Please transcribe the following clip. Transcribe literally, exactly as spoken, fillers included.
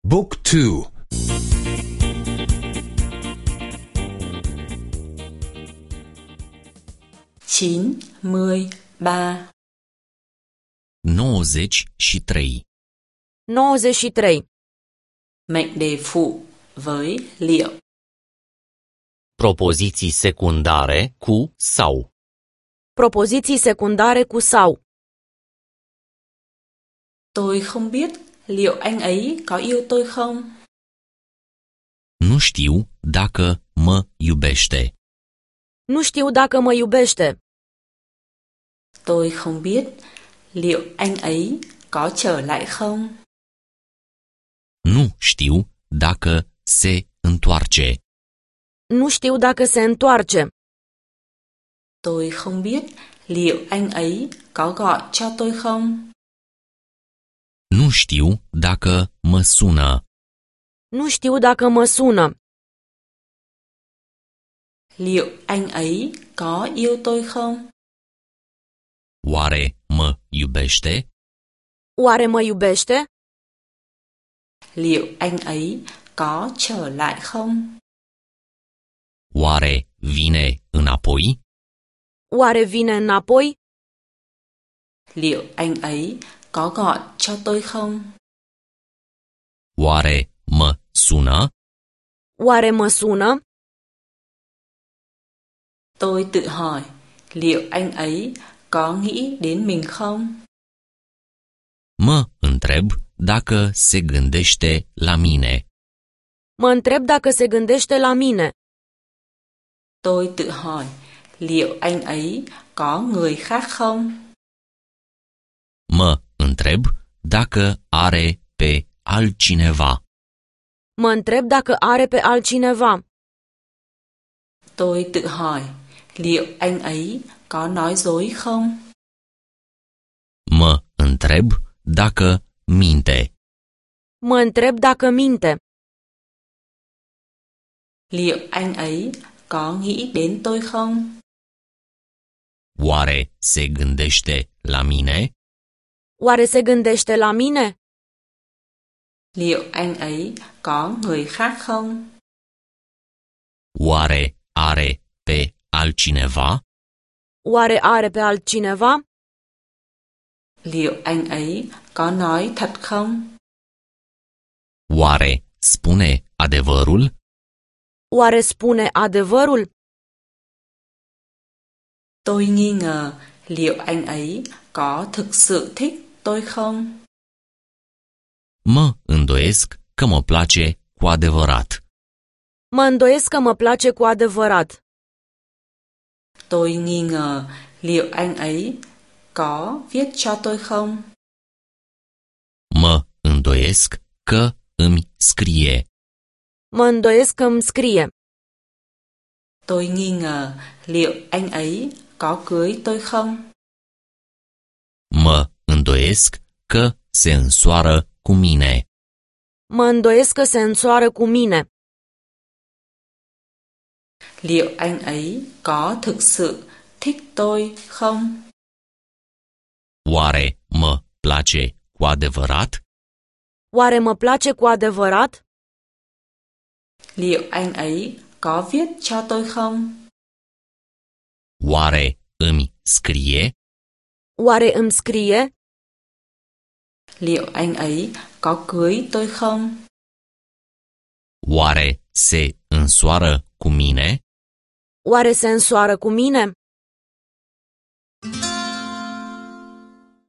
Book two. chín mươi ba. nouăzeci și trei. nouăzeci și trei. Mệnh đề phụ với liệu. Propoziții secundare cu sau. Propoziții secundare cu sau. Tôi không biết liệu anh ấy có yêu tôi không? Nu știu dacă mă iubește. Nu știu dacă mă iubește. Tôi không biết liệu anh ấy có trở lại không? Nu știu dacă se întoarce. Nu știu dacă se întoarce. Tôi không biết liệu anh ấy có gọi cho tôi không? Nu știu dacă mă sună. Nu știu dacă mă sună. Liệu anh ấy có yêu tôi không? Oare mă iubește? Oare mă iubește? Liệu anh ấy có trở lại không? Oare vine înapoi? Oare vine înapoi? Liệu anh ấy có gọi cho tôi không? Oare mă sună? Oare mă sună? Tôi tự hỏi, liệu anh ấy có nghĩ đến mình không? Mă întreb dacă se gândește la mine. Mă întreb dacă se gândește la mine. Tôi tự hỏi, liệu anh ấy có người khác không? Mă întreb dacă are pe altcineva. Mă întreb dacă are pe altcineva. Tôi tự hỏi, liệu anh ấy có nói dối không? Mă întreb dacă minte. Mă întreb dacă minte. Liệu anh ấy có nghĩ đến tôi không? Oare se gândește la mine? Oare se gândește la mine? Liệu anh ấy có người khác không? Oare are pe altcineva? Oare are pe altcineva? Liệu anh ấy có nói thật không? Oare spune adevărul? Oare spune adevărul? Tôi nghi ngờ liệu anh ấy có thực sự thích tôi không? Mă îndoiesc că mă place cu adevărat. Mă îndoiesc că mă place cu adevărat. Tôi nghi ngờ liệu anh ấy có viết cho tôi không? Mă îndoiesc că îmi scrie. Mă îndoiesc că îmi scrie. Tôi nghi ngờ liệu anh ấy có cưới tôi không? Mă îndoiesc că se însoară cu mine. Mă îndoiesc că se însoară cu mine. Liệu anh ấy có thực sự thích tôi không? Oare mă place cu adevărat? Oare mă place cu adevărat? Liệu anh ấy có viết cho tôi không? Oare îmi scrie? Oare îmi scrie? Liệu anh ấy có cưới tôi không? Oare se însoară cu mine? Oare se însoară cu mine?